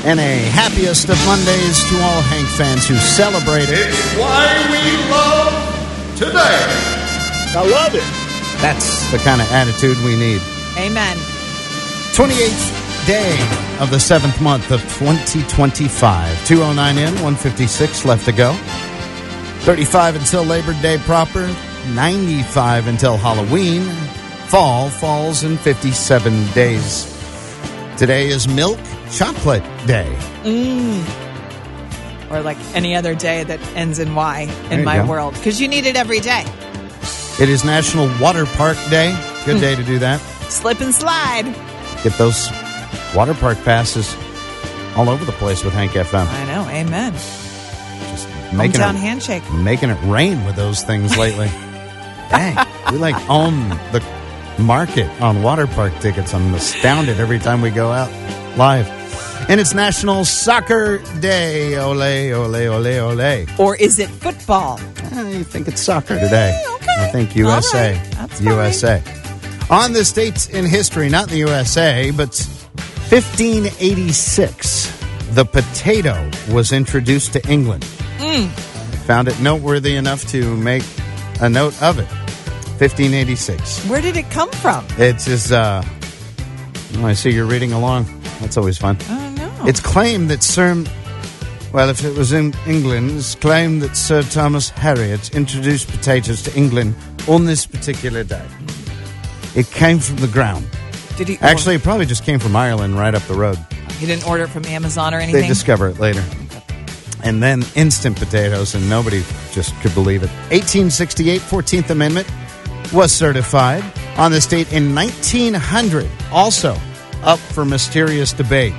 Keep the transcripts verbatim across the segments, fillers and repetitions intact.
And a happiest of Mondays to all Hank fans who celebrate it. It's why we love today. I love it. That's the kind of attitude we need. Amen. twenty-eighth day of the seventh month of twenty twenty-five. two oh nine in, one fifty-six left to go. thirty-five until Labor Day proper. ninety-five until Halloween. Fall falls in fifty-seven days. Today is Milk Chocolate Day. Mm. Or like any other day that ends in Y in There you my go. world. Because you need it every day. It is National Water Park Day. Good day to do that. Slip and slide. Get those water park passes all over the place with Hank F M. I know. Amen. Just making Hometown it, handshake. making it rain with those things lately. Dang. We like own the market on water park tickets. I'm astounded every time we go out live. And it's National Soccer Day. Ole, ole, ole, ole. Or is it football? I think it's soccer today. Okay. I think U S A. All right. That's U S A. On this date in history, not the U S A, but fifteen eighty-six, the potato was introduced to England. Mm. I found it noteworthy enough to make a note of it. fifteen eighty-six. Where did it come from? It's just, uh, oh, I see you're reading along. That's always fun. I don't know. It's claimed that Sir, well, if it was in England, it's claimed that Sir Thomas Harriot introduced potatoes to England on this particular day. It came from the ground. Did he? Actually, it probably just came from Ireland right up the road. He didn't order it from Amazon or anything? They discover it later. And then instant potatoes, and nobody just could believe it. eighteen sixty-eight, fourteenth Amendment was certified on this date in nineteen hundred. Also up for mysterious debate.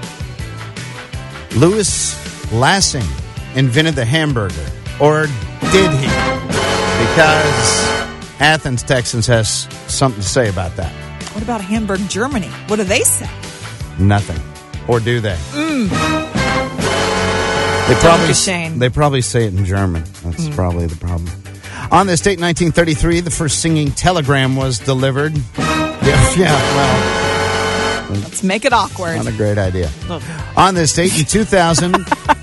Louis Lassing invented the hamburger, or did he? Because Athens, Texas has something to say about that. What about Hamburg, Germany? What do they say? Nothing. Or do they? Mm. They probably, Shane. they probably say it in German. That's Mm. probably the problem. On this date, nineteen thirty-three, the first singing telegram was delivered. Yeah, yeah well... Let's make it awkward. Not a great idea. Look. On this date in two thousand,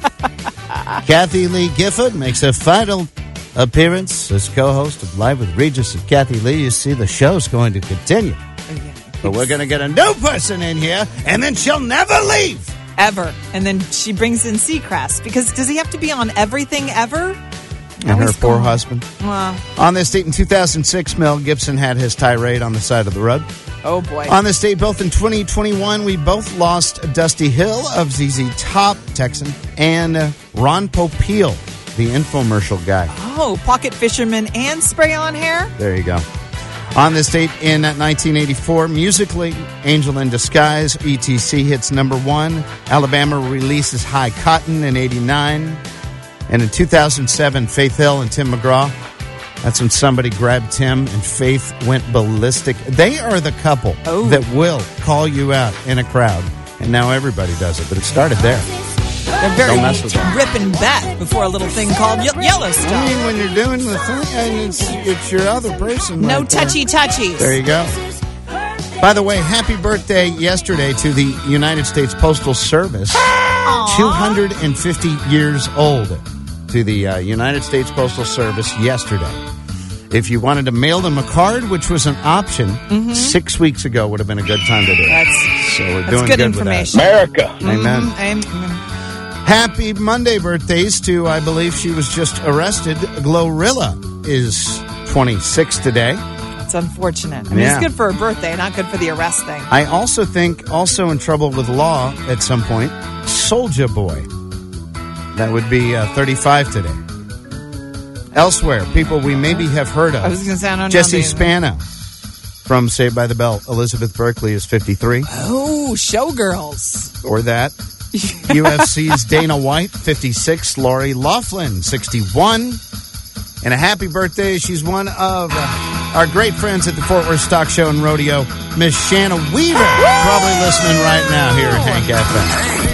Kathy Lee Gifford makes her final appearance as co-host of Live with Regis and Kathy Lee. You see, the show's going to continue. But we're going to get a new person in here, and then she'll never leave. Ever. And then she brings in Seacrest. Because does he have to be on everything ever? And her Always poor gone. husband. Well, On this date in two thousand six, Mel Gibson had his tirade on the side of the road. oh boy. On this date, both in twenty twenty-one, we both lost Dusty Hill of Z Z Top, Texan, and uh, Ron Popeil, the infomercial guy. Oh, pocket fisherman and spray on hair? There you go. On this date in nineteen eighty-four, musically, Angel in Disguise, E T C hits number one. Alabama releases High Cotton in eighty-nine. And in two thousand seven, Faith Hill and Tim McGraw, that's when somebody grabbed Tim and Faith went ballistic. They are the couple Oh. that will call you out in a crowd. And now everybody does it, but it started there. They're very Don't mess with them. Rip and Beth before a little thing called Ye- Yellowstone. I mean, when you're doing the thing, and it's, it's your other person. No right there. touchy-touchies. There you go. By the way, happy birthday yesterday to the United States Postal Service. Aw. two hundred fifty years old to the uh, United States Postal Service yesterday. If you wanted to mail them a card, which was an option, Mm-hmm. six weeks ago would have been a good time to do it. That's, So we're that's doing good, good information. America. with that. Amen. Mhm. Amen. Happy Monday birthdays to, I believe she was just arrested, Glorilla is twenty-six today. It's unfortunate. I mean, Yeah. it's good for her birthday, not good for the arrest thing. I also think, also in trouble with law at some point, Soulja Boy. That would be uh, thirty-five today. Elsewhere, people we maybe have heard of. I was going to say, I don't Jesse know. Spano from Saved by the Bell. Elizabeth Berkley is fifty-three. Oh, Showgirls. Or that. U F C's Dana White, fifty-six. Lori Loughlin, sixty-one. And a happy birthday. She's one of uh, our great friends at the Fort Worth Stock Show and Rodeo, Miss Shanna Weaver. Probably listening right now here at Hank F M.